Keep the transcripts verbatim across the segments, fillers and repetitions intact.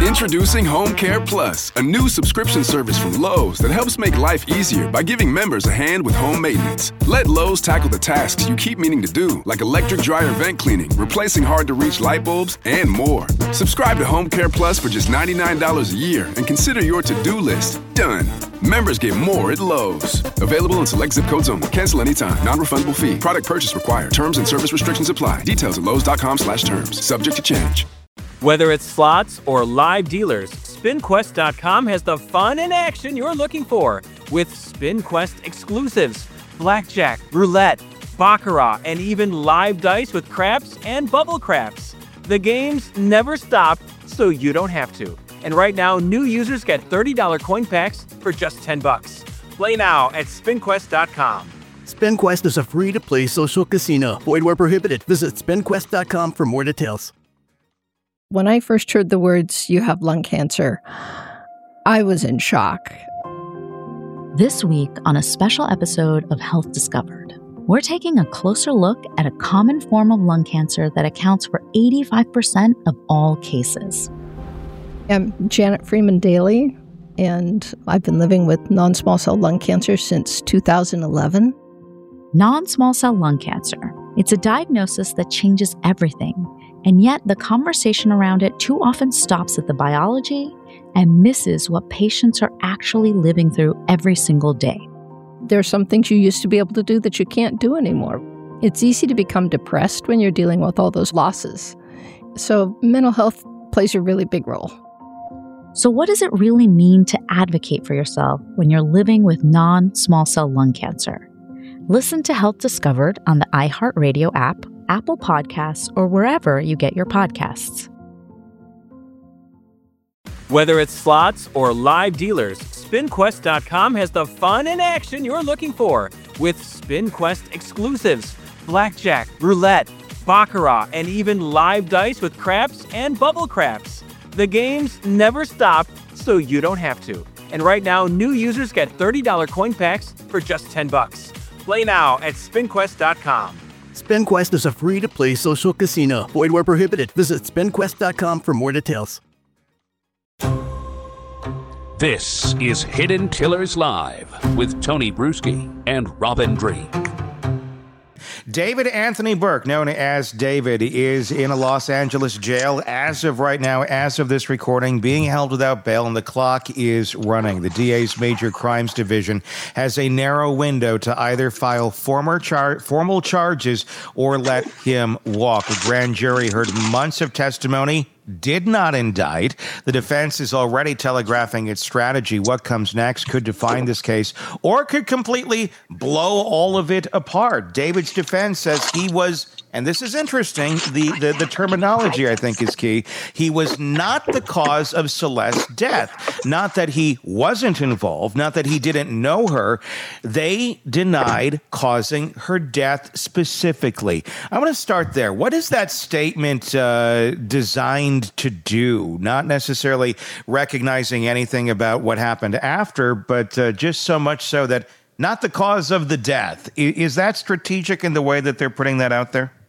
Introducing Home Care Plus, a new subscription service from Lowe's that helps make life easier by giving members a hand with home maintenance. Let Lowe's tackle the tasks you keep meaning to do, like electric dryer vent cleaning, replacing hard-to-reach light bulbs, and more. Subscribe to Home Care Plus for just ninety-nine dollars a year and consider your to-do list done. Members get more at Lowe's. Available in select zip codes only. Cancel anytime. Non-refundable fee. Product purchase required. Terms and service restrictions apply. Details at lowes.com slash terms. Subject to change. Whether it's slots or live dealers, spin quest dot com has the fun and action you're looking for with SpinQuest exclusives, blackjack, roulette, baccarat, and even live dice with craps and bubble craps. The games never stop, so you don't have to. And right now, new users get thirty dollars coin packs for just ten bucks. Play now at spin quest dot com. SpinQuest is a free-to-play social casino. Void where prohibited. Visit spin quest dot com for more details. When I first heard the words, "you have lung cancer," I was in shock. This week on a special episode of Health Discovered, we're taking a closer look at a common form of lung cancer that accounts for eighty-five percent of all cases. I'm Janet Freeman Daly, and I've been living with non-small cell lung cancer since two thousand eleven. Non-small cell lung cancer. It's a diagnosis that changes everything. And yet, the conversation around it too often stops at the biology and misses what patients are actually living through every single day. There are some things you used to be able to do that you can't do anymore. It's easy to become depressed when you're dealing with all those losses. So mental health plays a really big role. So what does it really mean to advocate for yourself when you're living with non-small cell lung cancer? Listen to Health Discovered on the iHeartRadio app, Apple Podcasts, or wherever you get your podcasts. Whether it's slots or live dealers, spin quest dot com has the fun and action you're looking for with SpinQuest exclusives, blackjack, roulette, baccarat, and even live dice with craps and bubble craps. The games never stop, so you don't have to. And right now, new users get thirty dollars coin packs for just ten bucks. Play now at spin quest dot com. SpinQuest is a free-to-play social casino. Void where prohibited. Visit spin quest dot com for more details. This is Hidden Tillers Live with Tony Bruschi and Robin Dream. David Anthony Burke, known as David, is in a Los Angeles jail as of right now, as of this recording, being held without bail, and the clock is running. The D A's Major Crimes Division has a narrow window to either file former char- formal charges or let him walk. The grand jury heard months of testimony, did not indict. The defense is already telegraphing its strategy. What comes next could define this case or could completely blow all of it apart. David's defense says he was, and this is interesting, the, the, the terminology I think is key, he was not the cause of Celeste's death. Not that he wasn't involved, not that he didn't know her. They denied causing her death specifically. I want to start there. What is that statement uh, designed to do? Not necessarily recognizing anything about what happened after, but uh, just so much so that not the cause of the death. I- is that strategic in the way that they're putting that out there?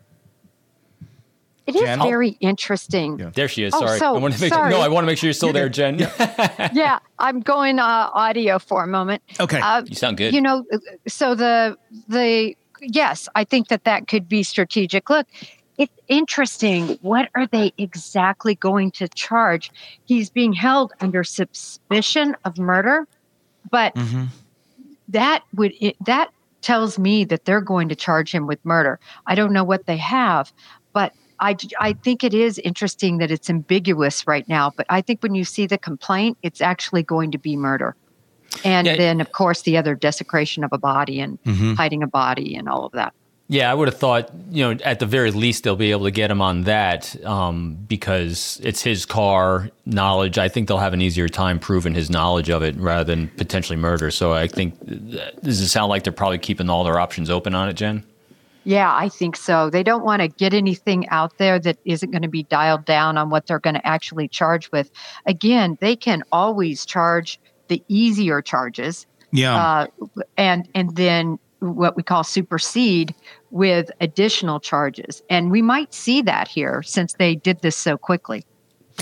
It is Jen? very interesting. Yeah. There she is. Oh, Sorry. so- I want to make sorry. no, I want to make sure you're still there, Jen. Yeah, I'm going uh, audio for a moment. Okay. Uh, You sound good. You know, so the the yes, I think that that could be strategic. Look, it's interesting. What are they exactly going to charge? He's being held under suspicion of murder, but Mm-hmm. that would it, that tells me that they're going to charge him with murder. I don't know what they have, but I, I think it is interesting that it's ambiguous right now. But I think when you see the complaint, it's actually going to be murder. And Yeah. then, of course, the other desecration of a body and Mm-hmm. hiding a body and all of that. Yeah, I would have thought, you know, at the very least, they'll be able to get him on that um, because it's his car knowledge. I think they'll have an easier time proving his knowledge of it rather than potentially murder. So I think, does it sound like they're probably keeping all their options open on it, Jen? Yeah, I think so. They don't want to get anything out there that isn't going to be dialed down on what they're going to actually charge with. Again, they can always charge the easier charges. Yeah. Uh, and and then what we call supersede with additional charges. And we might see that here since they did this so quickly.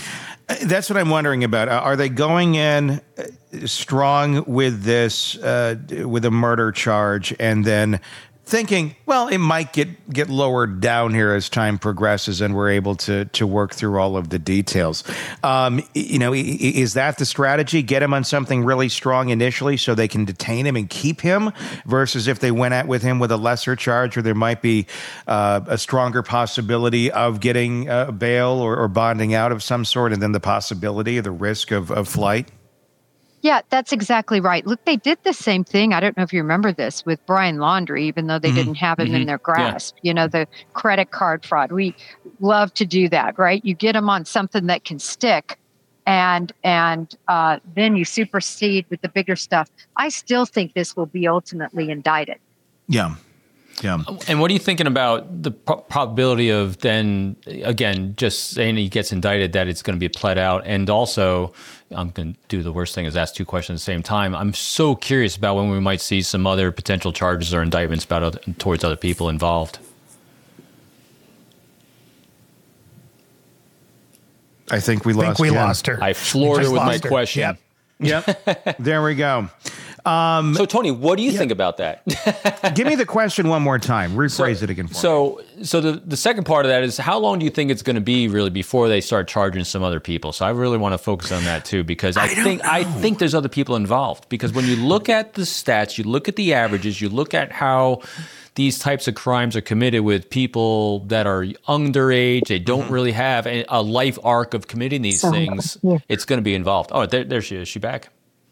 That's what I'm wondering about. Are they going in strong with this, uh, with a murder charge, and then thinking, well, it might get, get lowered down here as time progresses and we're able to to work through all of the details? Um, you know, is that the strategy? Get him on something really strong initially so they can detain him and keep him, versus if they went at with him with a lesser charge, or there might be uh, a stronger possibility of getting uh, bail or, or bonding out of some sort, and then the possibility of the risk of, of flight? Yeah, that's exactly right. Look, they did the same thing. I don't know if you remember this with Brian Laundrie, even though they mm-hmm. didn't have him mm-hmm. in their grasp. Yeah. You know, the credit card fraud. We love to do that, right? You get them on something that can stick, and and uh, then you supersede with the bigger stuff. I still think this will be ultimately indicted. Yeah. Yeah. And what are you thinking about the pro- probability of then, again, just saying he gets indicted, that it's going to be pled out? And also, I'm going to do the worst thing is ask two questions at the same time. I'm so curious about when we might see some other potential charges or indictments about other, towards other people involved. I think we I think lost we Jen. lost her. I floored her with my her. question. Yep. Yep. There we go. Um, so, Tony, what do you yeah. think about that? Give me the question one more time. Rephrase so, it again for so, me. So the, the second part of that is, how long do you think it's going to be really before they start charging some other people? So I really want to focus on that too, because I, I think know. I think there's other people involved. Because when you look at the stats, you look at the averages, you look at how these types of crimes are committed with people that are underage, they don't mm-hmm. really have a, a life arc of committing these so, things, yeah. it's going to be involved. Oh, there, there she is. Is she back?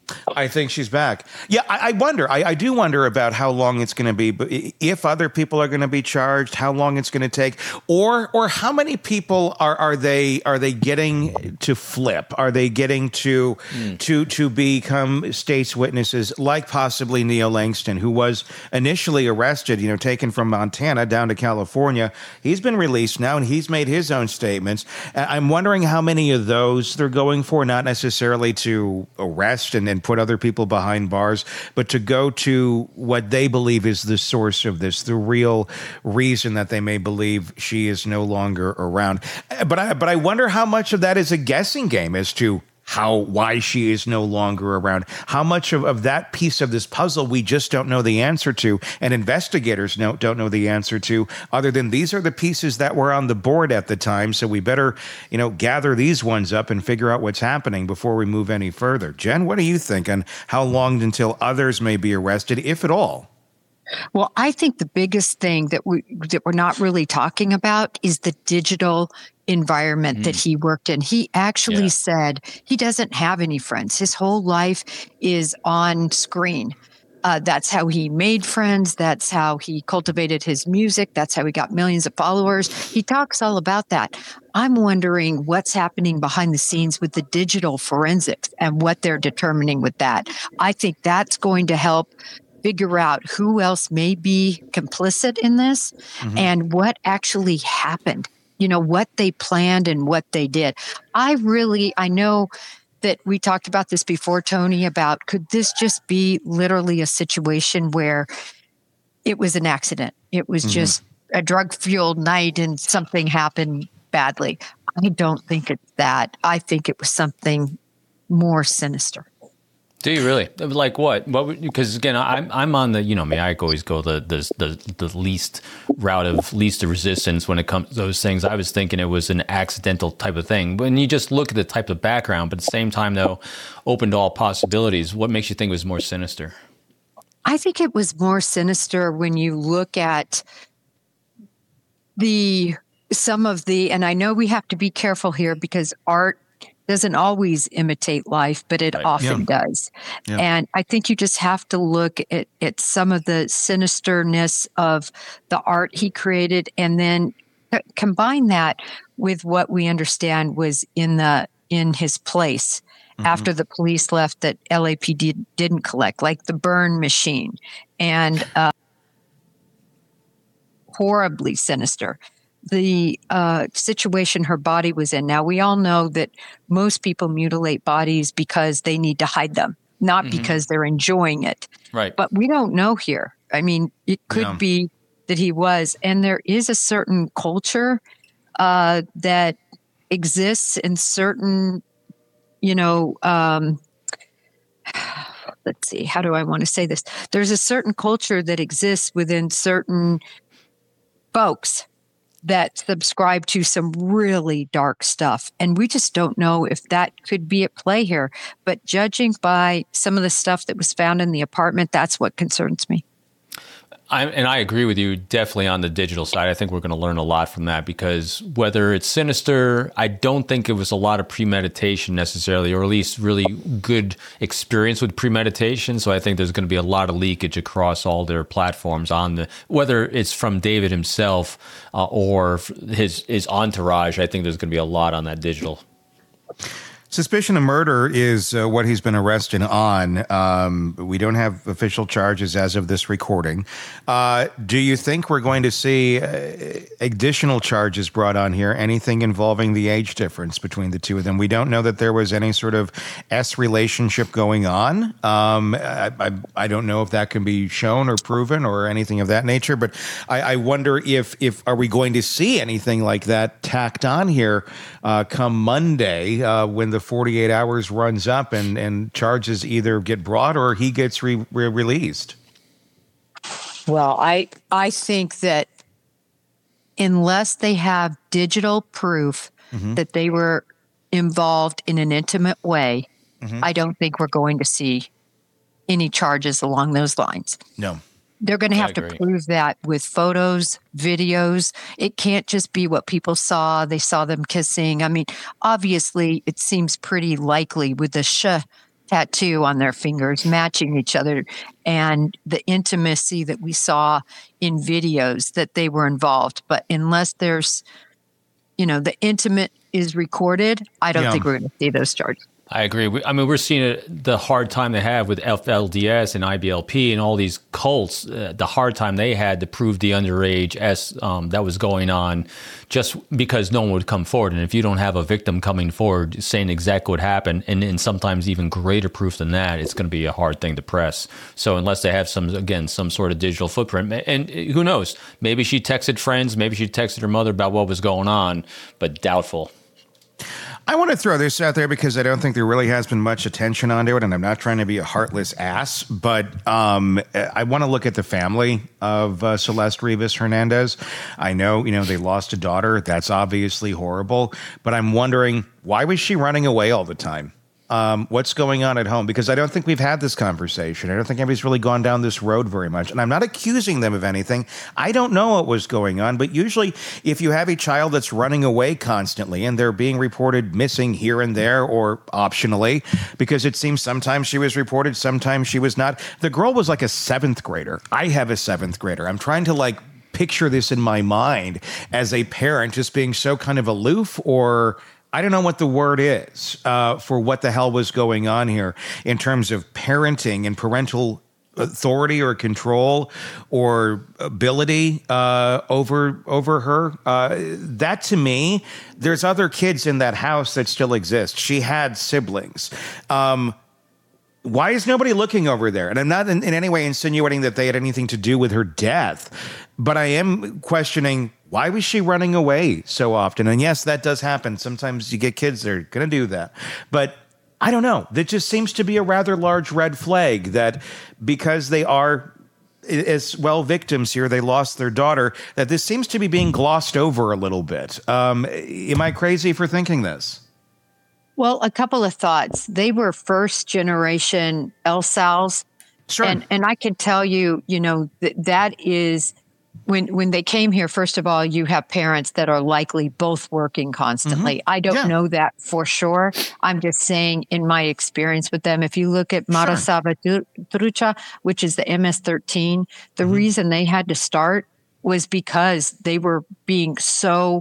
I think she's back. Yeah, I, I wonder. I, I do wonder about how long it's going to be, but if other people are going to be charged, how long it's going to take, or or how many people are, are they are they getting to flip? Are they getting to mm. to to become state's witnesses, like possibly Neil Langston, who was initially arrested, you know, taken from Montana down to California. He's been released now, and he's made his own statements. I'm wondering how many of those they're going for, not necessarily to arrest and and put other people behind bars, but to go to what they believe is the source of this, the real reason that they may believe she is no longer around. But I, but I wonder how much of that is a guessing game as to how, why she is no longer around. How much of, of that piece of this puzzle we just don't know the answer to, and investigators know, don't know the answer to, other than these are the pieces that were on the board at the time, so we better, you know, gather these ones up and figure out what's happening before we move any further. Jen, what do you think on how long until others may be arrested, if at all? Well, I think the biggest thing that we that we're not really talking about is the digital environment mm. that he worked in. He actually yeah. said he doesn't have any friends. His whole life is on screen. Uh, that's how he made friends. That's how he cultivated his music. That's how he got millions of followers. He talks all about that. I'm wondering what's happening behind the scenes with the digital forensics and what they're determining with that. I think that's going to help figure out who else may be complicit in this mm-hmm. and what actually happened, you know, what they planned and what they did. I really, I know that we talked about this before, Tony, about could this just be literally a situation where it was an accident? It was mm-hmm. just a drug-fueled night and something happened badly. I don't think it's that. I think it was something more sinister. Do you really? Like what? What? Because again, I'm I'm on the, you know me, I always go the the the, the least route of least of resistance when it comes to those things. I was thinking it was an accidental type of thing. When you just look at the type of background, but at the same time, though, open to all possibilities. What makes you think it was more sinister? I think it was more sinister when you look at the some of the, and I know we have to be careful here because art doesn't always imitate life, but it right. often yeah. does. Yeah. And I think you just have to look at, at some of the sinisterness of the art he created and then c- combine that with what we understand was in the in his place mm-hmm. after the police left that L A P D didn't collect, like the burn machine, and uh, horribly sinister. The uh, situation her body was in. Now, we all know that most people mutilate bodies because they need to hide them, not mm-hmm. because they're enjoying it. Right. But we don't know here. I mean, it could yeah. be that he was. And there is a certain culture uh, that exists in certain, you know, um, let's see, how do I want to say this? There's a certain culture that exists within certain folks that subscribe to some really dark stuff. And we just don't know if that could be at play here. But judging by some of the stuff that was found in the apartment, that's what concerns me. I, and I agree with you definitely on the digital side. I think we're going to learn a lot from that, because whether it's sinister, I don't think it was a lot of premeditation necessarily, or at least really good experience with premeditation. So I think there's going to be a lot of leakage across all their platforms on the, whether it's from David himself uh, or his, his entourage. I think there's going to be a lot on that digital. Suspicion of murder is uh, what he's been arrested on. Um, we don't have official charges as of this recording. Uh, do you think we're going to see uh, additional charges brought on here? Anything involving the age difference between the two of them? We don't know that there was any sort of S relationship going on. Um, I, I, I don't know if that can be shown or proven or anything of that nature. But I, I wonder if if are we going to see anything like that tacked on here uh, come Monday uh, when the forty-eight hours runs up and, and charges either get brought or he gets re- re- released? Well, I I think that unless they have digital proof mm-hmm. that they were involved in an intimate way, mm-hmm. I don't think we're going to see any charges along those lines. No. They're going to have to prove that with photos, videos. It can't just be what people saw. They saw them kissing. I mean, obviously, it seems pretty likely with the sh tattoo on their fingers matching each other and the intimacy that we saw in videos that they were involved. But unless there's, you know, the intimate is recorded, I don't yeah. think we're going to see those charges. I agree. We, I mean, we're seeing it, the hard time they have with F L D S and I B L P and all these cults, uh, the hard time they had to prove the underage S um, that was going on just because no one would come forward. And if you don't have a victim coming forward saying exactly what happened, and, and sometimes even greater proof than that, it's going to be a hard thing to press. So unless they have some, again, some sort of digital footprint, and who knows, maybe she texted friends, maybe she texted her mother about what was going on, but doubtful. I want to throw this out there because I don't think there really has been much attention onto it, and I'm not trying to be a heartless ass, but um, I want to look at the family of uh, Celeste Rivas Hernandez. I know, you know, they lost a daughter. That's obviously horrible, but I'm wondering, why was she running away all the time? Um, what's going on at home? Because I don't think we've had this conversation. I don't think anybody's really gone down this road very much. And I'm not accusing them of anything. I don't know what was going on. But usually if you have a child that's running away constantly and they're being reported missing here and there or optionally, because it seems sometimes she was reported, sometimes she was not. The girl was like a seventh grader. I have a seventh grader. I'm trying to like picture this in my mind as a parent just being so kind of aloof, or I don't know what the word is uh, for what the hell was going on here in terms of parenting and parental authority or control or ability uh, over over her. Uh, that to me, there's other kids in that house that still exist. She had siblings. Um, why is nobody looking over there? And I'm not in, in any way insinuating that they had anything to do with her death, but I am questioning, why was she running away so often? And yes, that does happen. Sometimes you get kids that are going to do that. But I don't know. That just seems to be a rather large red flag that because they are as well victims here, they lost their daughter, that this seems to be being glossed over a little bit. Um, am I crazy for thinking this? Well, a couple of thoughts. They were first generation L S A Ls. Sure. And, and I can tell you, you know, that that is when when they came here, first of all, you have parents that are likely both working constantly. Mm-hmm. I don't yeah. know that for sure. I'm just saying in my experience with them, if you look at Mara sure. Salvatrucha, which is the M S thirteen, the mm-hmm. reason they had to start was because they were being so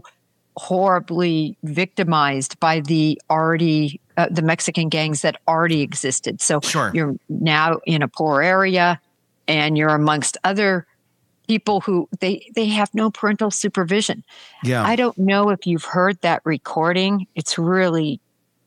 horribly victimized by the already uh, the Mexican gangs that already existed. So sure. you're now in a poor area and you're amongst other people who they, they have no parental supervision. Yeah. I don't know if you've heard that recording. It's really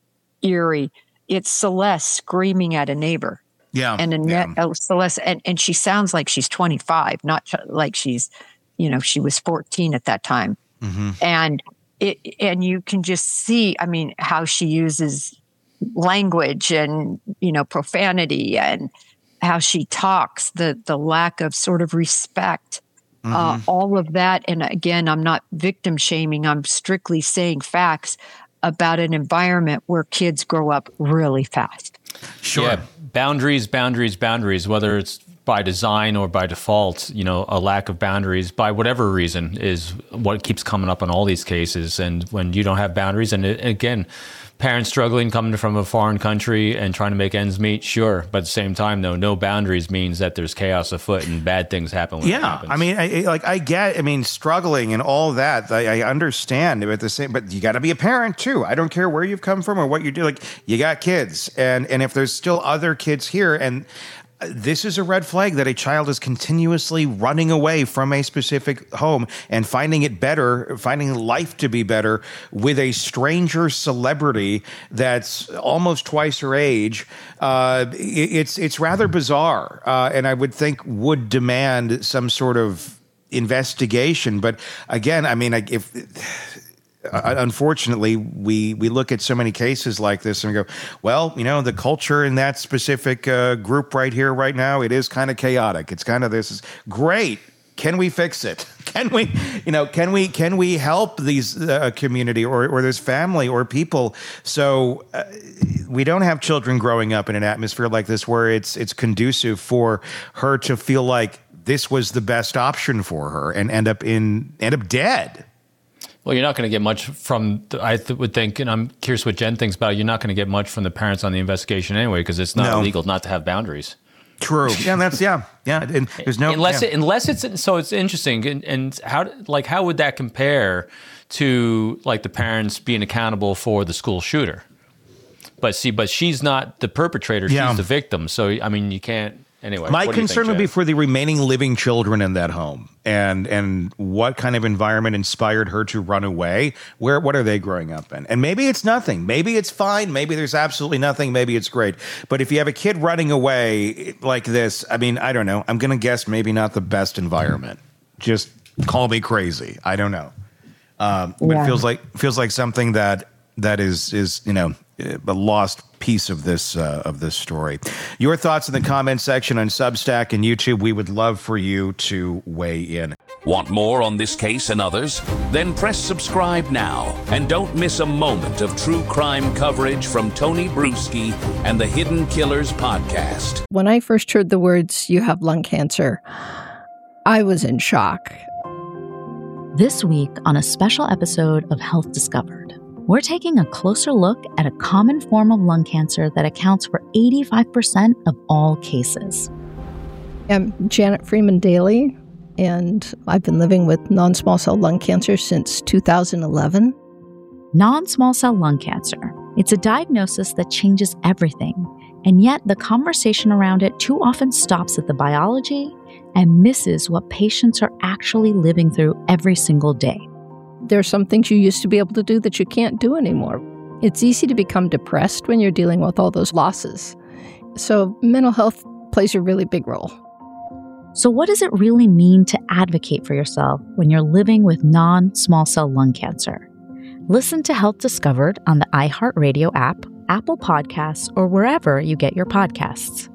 eerie. It's Celeste screaming at a neighbor. Yeah. And Annette, yeah. oh, Celeste, and, and she sounds like she's twenty-five, not ch- like she's, you know, she was fourteen at that time. Mm-hmm. And it, and you can just see, I mean, how she uses language and, you know, profanity and how she talks, the the lack of sort of respect, mm-hmm. uh, all of that. And again, I'm not victim shaming. I'm strictly saying facts about an environment where kids grow up really fast. Sure. Yeah, boundaries, boundaries, boundaries, whether it's by design or by default, you know, a lack of boundaries by whatever reason is what keeps coming up in all these cases. And when you don't have boundaries, and it, again, parents struggling coming from a foreign country and trying to make ends meet, sure. But at the same time, though, no boundaries means that there's chaos afoot and bad things happen when yeah, it happens. I mean, I, like, I get, I mean, struggling and all that, I, I understand. But the same, but you got to be a parent, too. I don't care where you've come from or what you do. Like, you got kids. And, and if there's still other kids here, and this is a red flag that a child is continuously running away from a specific home and finding it better, finding life to be better with a stranger celebrity that's almost twice her age. Uh, it's it's rather bizarre, uh, and I would think would demand some sort of investigation. But again, I mean, if Uh, unfortunately, we, we look at so many cases like this and we go, well, you know, the culture in that specific uh, group right here, right now, it is kind of chaotic. It's kind of this is great. Can we fix it? Can we, you know, can we can we help these uh, community or or this family or people? So uh, we don't have children growing up in an atmosphere like this where it's it's conducive for her to feel like this was the best option for her and end up in end up dead. Well, you're not going to get much from, the, I th- would think, and I'm curious what Jen thinks about it, you're not going to get much from the parents on the investigation anyway, because it's not no. illegal not to have boundaries. True. Yeah, that's, yeah. Yeah, and there's no... Unless, yeah. it, unless it's, so it's interesting, and, and how, like, how would that compare to, like, the parents being accountable for the school shooter? But see, but she's not the perpetrator, yeah. she's the victim, so, I mean, you can't... Anyway, my concern think, would be for the remaining living children in that home, and and what kind of environment inspired her to run away. Where what are they growing up in? And maybe it's nothing. Maybe it's fine. Maybe there's absolutely nothing. Maybe it's great. But if you have a kid running away like this, I mean, I don't know. I'm gonna guess maybe not the best environment. Just call me crazy. I don't know. Um, but yeah. it feels like feels like something that that is is you know a lost piece of this uh, of this story. Your thoughts in the comment section on Substack and YouTube. We would love for you to weigh in. Want more on this case and others? Then press subscribe now and don't miss a moment of true crime coverage from Tony Bruschi and the Hidden Killers podcast. When I first heard the words, "you have lung cancer," I was in shock. This week on a special episode of Health Discovered, we're taking a closer look at a common form of lung cancer that accounts for eighty-five percent of all cases. I'm Janet Freeman Daly, and I've been living with non-small cell lung cancer since two thousand eleven. Non-small cell lung cancer. It's a diagnosis that changes everything, and yet the conversation around it too often stops at the biology and misses what patients are actually living through every single day. There are some things you used to be able to do that you can't do anymore. It's easy to become depressed when you're dealing with all those losses. So mental health plays a really big role. So what does it really mean to advocate for yourself when you're living with non-small cell lung cancer? Listen to Health Discovered on the iHeartRadio app, Apple Podcasts, or wherever you get your podcasts.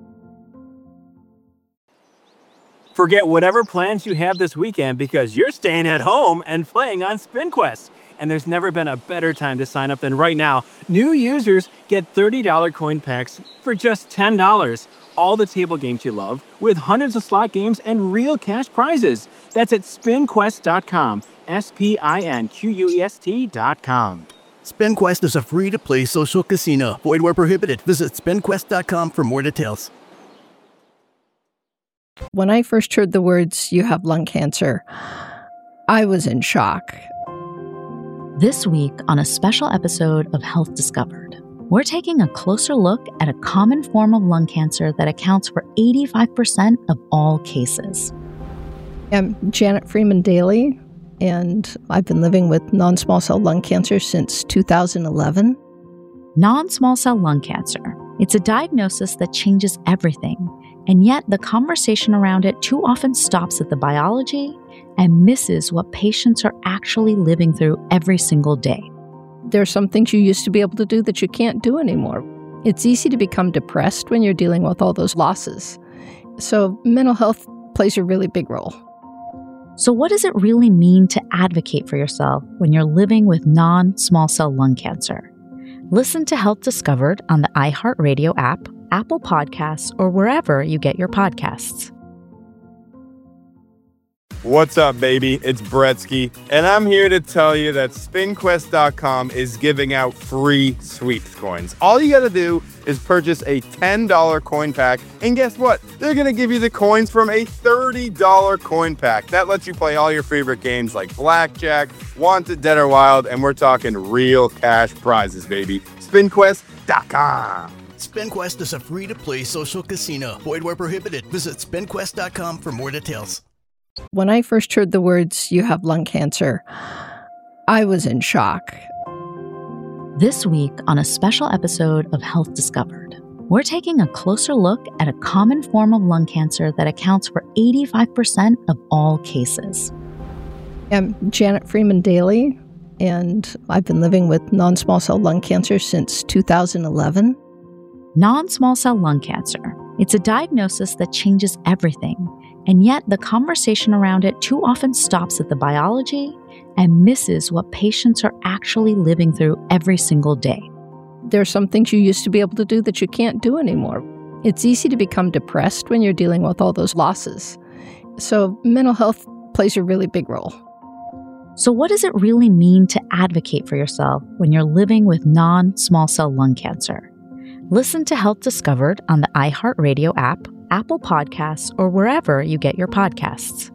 Forget whatever plans you have this weekend because you're staying at home and playing on SpinQuest. And there's never been a better time to sign up than right now. New users get thirty dollars coin packs for just ten dollars. All the table games you love with hundreds of slot games and real cash prizes. That's at spin quest dot com. S P I N Q U E S T dot com. SpinQuest is a free-to-play social casino. Void where prohibited. Visit spin quest dot com for more details. When I first heard the words, "you have lung cancer," I was in shock. This week on a special episode of Health Discovered, we're taking a closer look at a common form of lung cancer that accounts for eighty-five percent of all cases. I'm Janet Freeman Daly, and I've been living with non-small cell lung cancer since two thousand eleven. Non-small cell lung cancer. It's a diagnosis that changes everything, And yet the conversation around it too often stops at the biology and misses what patients are actually living through every single day. There are some things you used to be able to do that you can't do anymore. It's easy to become depressed when you're dealing with all those losses. So mental health plays a really big role. So what does it really mean to advocate for yourself when you're living with non-small cell lung cancer? Listen to Health Discovered on the iHeartRadio app, Apple Podcasts, or wherever you get your podcasts. What's up, baby? It's Bretsky, and I'm here to tell you that spin quest dot com is giving out free sweeps coins. All you gotta do is purchase a ten dollar coin pack, and guess what? They're gonna give you the coins from a thirty dollar coin pack. That lets you play all your favorite games like Blackjack, Wanted, Dead or Wild, and we're talking real cash prizes, baby. spin quest dot com. SpinQuest is a free-to-play social casino. Void where prohibited. Visit spin quest dot com for more details. When I first heard the words, "you have lung cancer," I was in shock. This week on a special episode of Health Discovered, we're taking a closer look at a common form of lung cancer that accounts for eighty-five percent of all cases. I'm Janet Freeman Daly, and I've been living with non-small cell lung cancer since two thousand eleven. Non-small cell lung cancer. It's a diagnosis that changes everything. And yet the conversation around it too often stops at the biology and misses what patients are actually living through every single day. There are some things you used to be able to do that you can't do anymore. It's easy to become depressed when you're dealing with all those losses. So mental health plays a really big role. So what does it really mean to advocate for yourself when you're living with non-small cell lung cancer? Listen to Health Discovered on the iHeartRadio app, Apple Podcasts, or wherever you get your podcasts.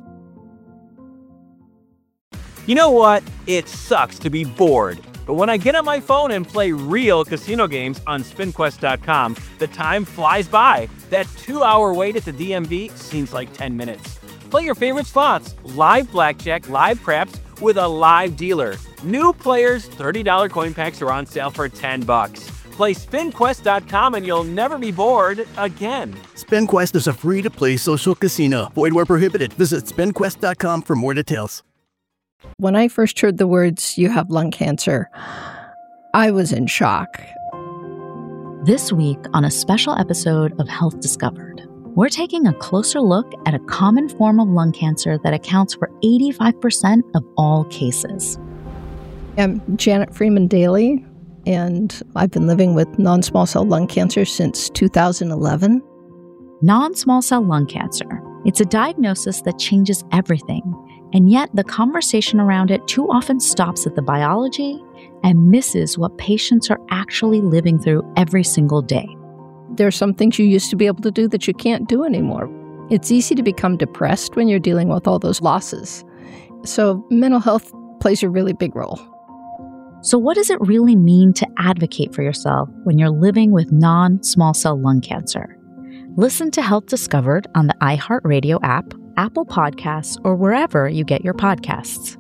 You know what? It sucks to be bored. But when I get on my phone and play real casino games on spin quest dot com, the time flies by. That two-hour wait at the D M V seems like ten minutes. Play your favorite slots, live blackjack, live craps, with a live dealer. New players, thirty dollar coin packs are on sale for ten bucks. Play spin quest dot com and you'll never be bored again. SpinQuest is a free-to-play social casino. Void where prohibited. Visit spin quest dot com for more details. When I first heard the words, "you have lung cancer," I was in shock. This week on a special episode of Health Discovered, we're taking a closer look at a common form of lung cancer that accounts for eighty-five percent of all cases. I'm Janet Freeman Daly, and I've been living with non-small cell lung cancer since two thousand eleven. Non-small cell lung cancer. It's a diagnosis that changes everything, and yet the conversation around it too often stops at the biology and misses what patients are actually living through every single day. There are some things you used to be able to do that you can't do anymore. It's easy to become depressed when you're dealing with all those losses. So mental health plays a really big role. So what does it really mean to advocate for yourself when you're living with non-small cell lung cancer? Listen to Health Discovered on the iHeartRadio app, Apple Podcasts, or wherever you get your podcasts.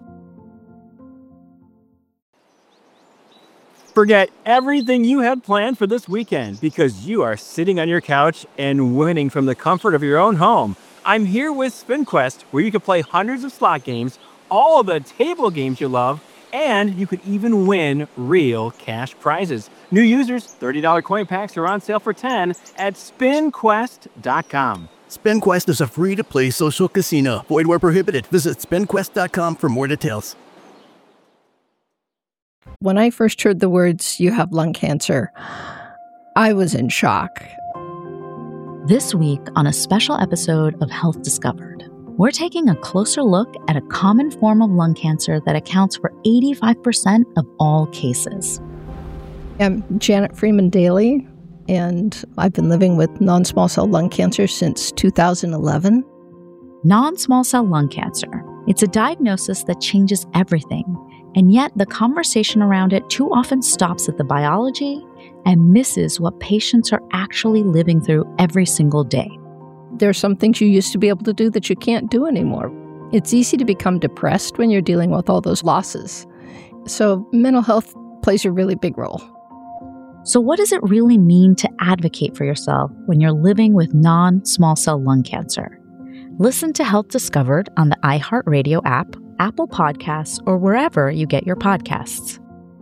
Forget everything you had planned for this weekend because you are sitting on your couch and winning from the comfort of your own home. I'm here with SpinQuest, where you can play hundreds of slot games, all of the table games you love, and you could even win real cash prizes. New users, thirty dollar coin packs are on sale for ten at spin quest dot com. SpinQuest is a free-to-play social casino. Void where prohibited. Visit spin quest dot com for more details. When I first heard the words, "you have lung cancer," I was in shock. This week on a special episode of Health Discovered, we're taking a closer look at a common form of lung cancer that accounts for eighty-five percent of all cases. I'm Janet Freeman Daly, and I've been living with non-small cell lung cancer since two thousand eleven. Non-small cell lung cancer. It's a diagnosis that changes everything, and yet the conversation around it too often stops at the biology and misses what patients are actually living through every single day. There are some things you used to be able to do that you can't do anymore. It's easy to become depressed when you're dealing with all those losses. So mental health plays a really big role. So what does it really mean to advocate for yourself when you're living with non-small cell lung cancer? Listen to Health Discovered on the iHeartRadio app, Apple Podcasts, or wherever you get your podcasts.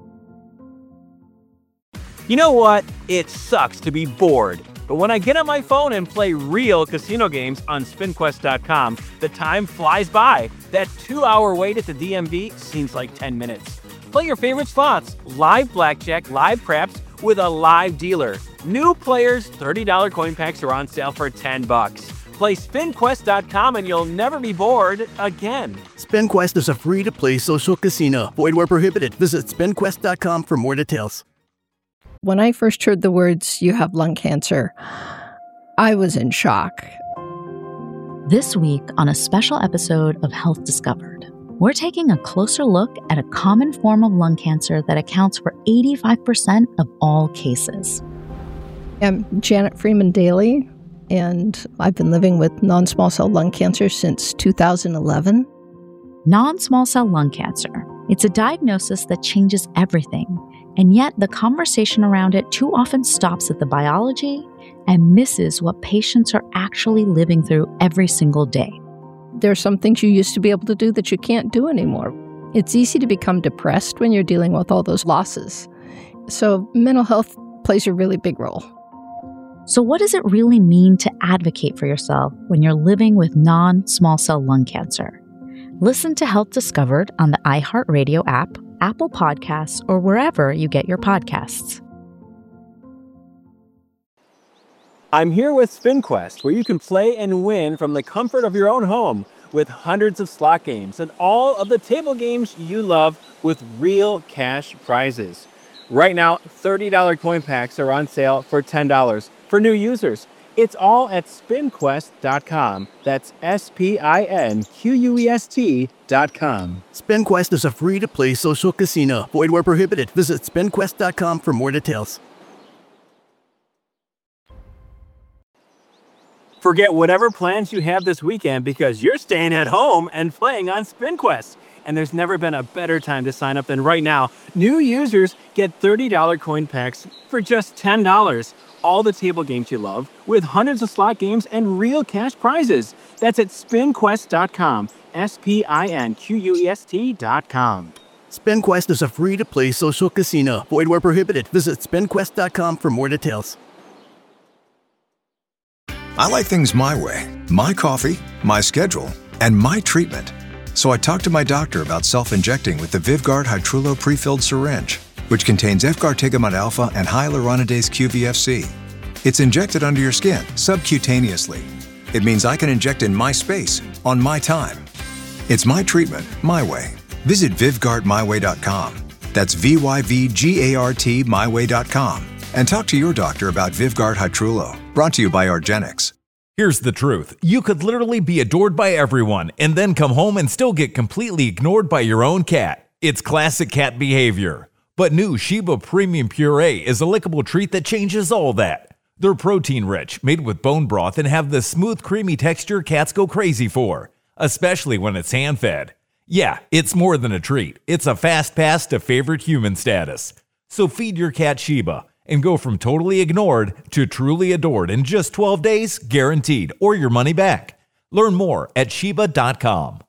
You know what? It sucks to be bored. But when I get on my phone and play real casino games on spin quest dot com, the time flies by. That two-hour wait at the D M V seems like ten minutes. Play your favorite slots, live blackjack, live craps, with a live dealer. New players, thirty dollars coin packs are on sale for ten bucks. Play spin quest dot com and you'll never be bored again. SpinQuest is a free-to-play social casino. Void where prohibited. Visit spin quest dot com for more details. When I first heard the words, "you have lung cancer," I was in shock. This week on a special episode of Health Discovered, we're taking a closer look at a common form of lung cancer that accounts for eighty-five percent of all cases. I'm Janet Freeman Daly, and I've been living with non-small cell lung cancer since two thousand eleven. Non-small cell lung cancer. It's a diagnosis that changes everything, and yet the conversation around it too often stops at the biology and misses what patients are actually living through every single day. There are some things you used to be able to do that you can't do anymore. It's easy to become depressed when you're dealing with all those losses. So mental health plays a really big role. So what does it really mean to advocate for yourself when you're living with non-small cell lung cancer? Listen to Health Discovered on the iHeartRadio app, Apple Podcasts, or wherever you get your podcasts. I'm here with SpinQuest, where you can play and win from the comfort of your own home with hundreds of slot games and all of the table games you love with real cash prizes. Right now, thirty dollars coin packs are on sale for ten dollars for new users. It's all at spin quest dot com. That's S P I N Q U E S T dot com. SpinQuest is a free-to-play social casino. Void where prohibited. Visit spin quest dot com for more details. Forget whatever plans you have this weekend because you're staying at home and playing on SpinQuest. And there's never been a better time to sign up than right now. New users get thirty dollars coin packs for just ten dollars. All the table games you love with hundreds of slot games and real cash prizes. That's at spin quest dot com. S P I N Q U E S T dot com. SpinQuest is a free-to-play social casino. Void where prohibited. Visit spin quest dot com for more details. I like things my way. My coffee, my schedule, and my treatment. So I talked to my doctor about self-injecting with the Vyvgart Hytrulo pre-filled syringe, which contains efgartigimod alpha and hyaluronidase Q V F C. It's injected under your skin, subcutaneously. It means I can inject in my space, on my time. It's my treatment, my way. Visit Vyvgart my way dot com. That's V Y V G A R T my way dot com. And talk to your doctor about Vyvgart Hytrulo. Brought to you by argenx. Here's the truth. You could literally be adored by everyone and then come home and still get completely ignored by your own cat. It's classic cat behavior. But new Sheba Premium Puree is a lickable treat that changes all that. They're protein-rich, made with bone broth, and have the smooth, creamy texture cats go crazy for, especially when it's hand-fed. Yeah, it's more than a treat. It's a fast pass to favorite human status. So feed your cat Sheba and go from totally ignored to truly adored in just twelve days, guaranteed, or your money back. Learn more at sheba dot com.